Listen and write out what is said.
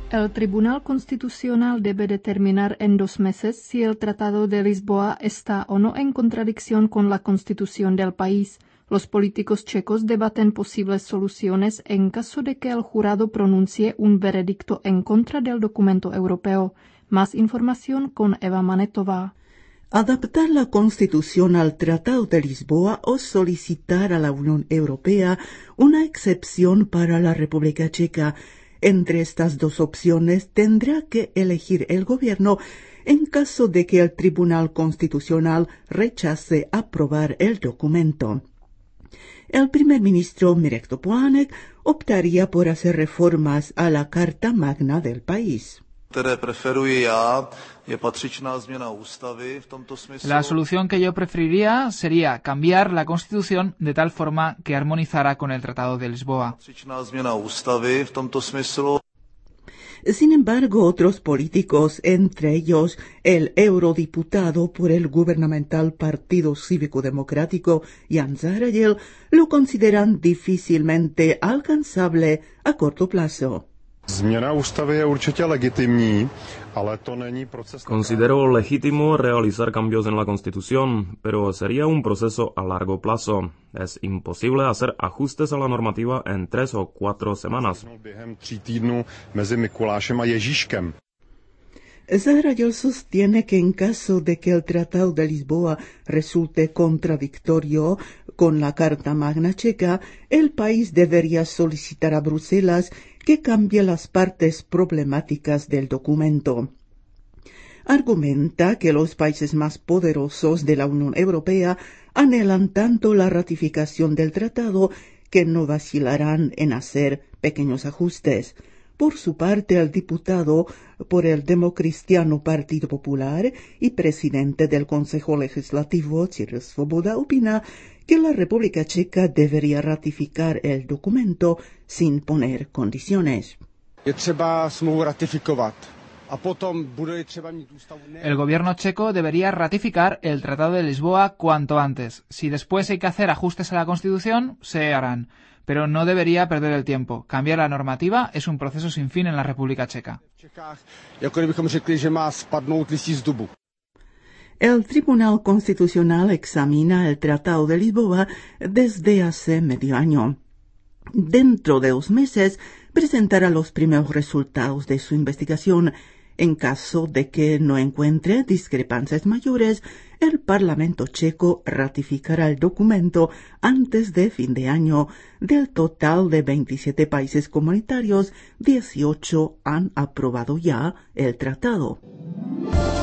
El Tribunal Constitucional debe determinar en 2 meses si el Tratado de Lisboa está o no en contradicción con la Constitución del país. Los políticos checos debaten posibles soluciones en caso de que el jurado pronuncie un veredicto en contra del documento europeo. Más información con Eva Manetová. Adaptar la Constitución al Tratado de Lisboa o solicitar a la Unión Europea una excepción para la República Checa. Entre estas dos opciones tendrá que elegir el gobierno en caso de que el Tribunal Constitucional rechace aprobar el documento. El primer ministro Mirek Topolanek optaría por hacer reformas a la Carta Magna del país. La solución que yo preferiría sería cambiar la Constitución de tal forma que armonizara con el Tratado de Lisboa. Sin embargo, otros políticos, entre ellos el eurodiputado por el gubernamental Partido Cívico Democrático Jan Zahradil, lo consideran difícilmente alcanzable a corto plazo. Considero legítimo realizar cambios en la Constitución, pero sería un proceso a largo plazo. Es imposible hacer ajustes a la normativa en 3 o 4 semanas. Zahradil sostiene que en caso de que el Tratado de Lisboa resulte contradictorio con la Carta Magna Checa, el país debería solicitar a Bruselas que cambie las partes problemáticas del documento. Argumenta que los países más poderosos de la Unión Europea anhelan tanto la ratificación del tratado que no vacilarán en hacer pequeños ajustes. Por su parte, el diputado por el Democristiano Partido Popular y presidente del Consejo Legislativo, Cyril Svoboda, opina que la República Checa debería ratificar el documento sin poner condiciones. El gobierno checo debería ratificar el Tratado de Lisboa cuanto antes. Si después hay que hacer ajustes a la Constitución, se harán. Pero no debería perder el tiempo. Cambiar la normativa es un proceso sin fin en la República Checa. El Tribunal Constitucional examina el Tratado de Lisboa desde hace medio año. Dentro de 2 meses presentará los primeros resultados de su investigación. En caso de que no encuentre discrepancias mayores, el Parlamento checo ratificará el documento antes de fin de año. Del total de 27 países comunitarios, 18 han aprobado ya el tratado.